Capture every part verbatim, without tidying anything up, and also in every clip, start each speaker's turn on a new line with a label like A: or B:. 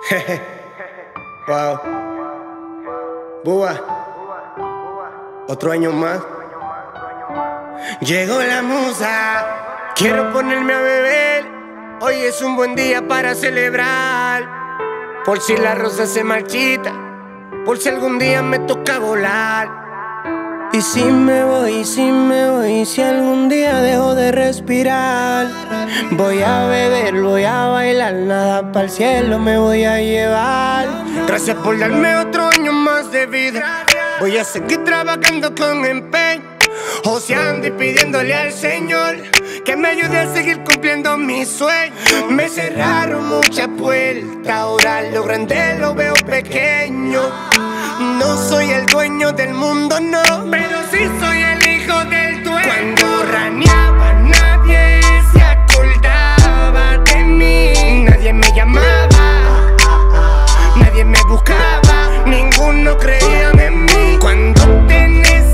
A: Wow. Búa. Otro año más. Llegó la musa. Quiero ponerme a beber. Hoy es un buen día para celebrar. Por si la rosa se marchita, por si algún día me toca volar. Y si me voy, si me voy, si algún día dejo de respirar, voy a beber, voy a bailar, nada para el cielo me voy a llevar. Gracias por darme otro año más de vida. Voy a seguir trabajando con empeño, joseando y pidiéndole al Señor que me ayude a seguir cumpliendo mis sueños. Me cerraron muchas puertas, ahora lo grande lo veo pequeño. No soy el dueño del mundo, no, pero sí soy el hijo del dueño. Cuando raneaba nadie se acordaba de mí. Nadie me llamaba, nadie me buscaba, ninguno creía en mí. Cuando te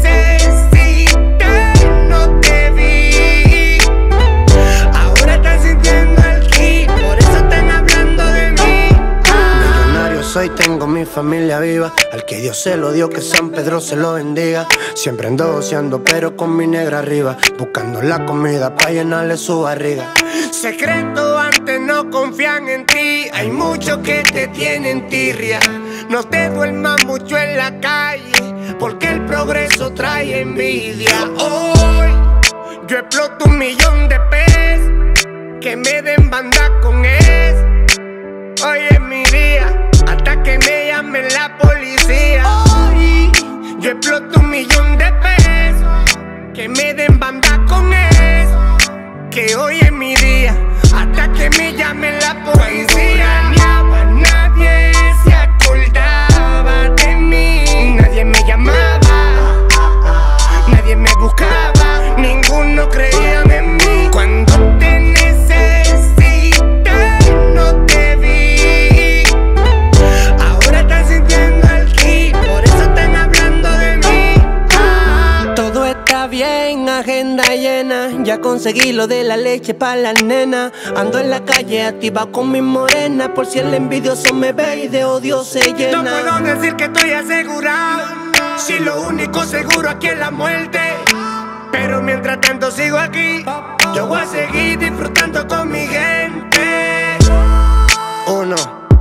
A: necesité no te vi. Ahora están sintiendo el ki, por eso están hablando de mí. Millonario soy, tengo mi familia viva. Al que Dios se lo dio, que San Pedro se lo bendiga. Siempre ando goceando, pero con mi negra arriba, buscando la comida pa' llenarle su barriga. Secreto, antes no confían en ti. Hay muchos que te tienen tirria. No te duermas mucho en la calle, porque el progreso trae envidia. Hoy yo exploto un millón de pesos, que me den banda con eso. Hoy es mi día, hasta que me llamen la policía. Hoy yo exploto un millón de pesos, que me den banda con eso. Que hoy es mi día, hasta que me llamen la policía. Nadie se acordaba de mí, nadie me llamaba, nadie me buscaba, ninguno creía en mí. Cuando te necesité no te vi. Ahora están sintiendo el ki, por eso están hablando de mí. ah. Todo está bien, agenda llena. Ya conseguí lo de la leche para la nena. Ando en la calle activa con mis morenas, por si el envidioso me ve y de odio se llena. No puedo decir que estoy asegurado, si lo único seguro aquí es la muerte. Pero mientras tanto sigo aquí, yo voy a seguir disfrutando con mi gente. Uno.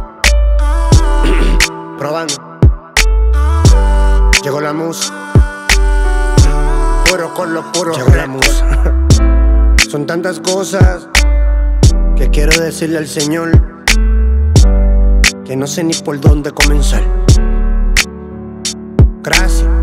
A: Probando. Llegó la musa. Puro con los puros. Llegó la musa. Son tantas cosas que quiero decirle al Señor, que no sé ni por dónde comenzar. Gracias.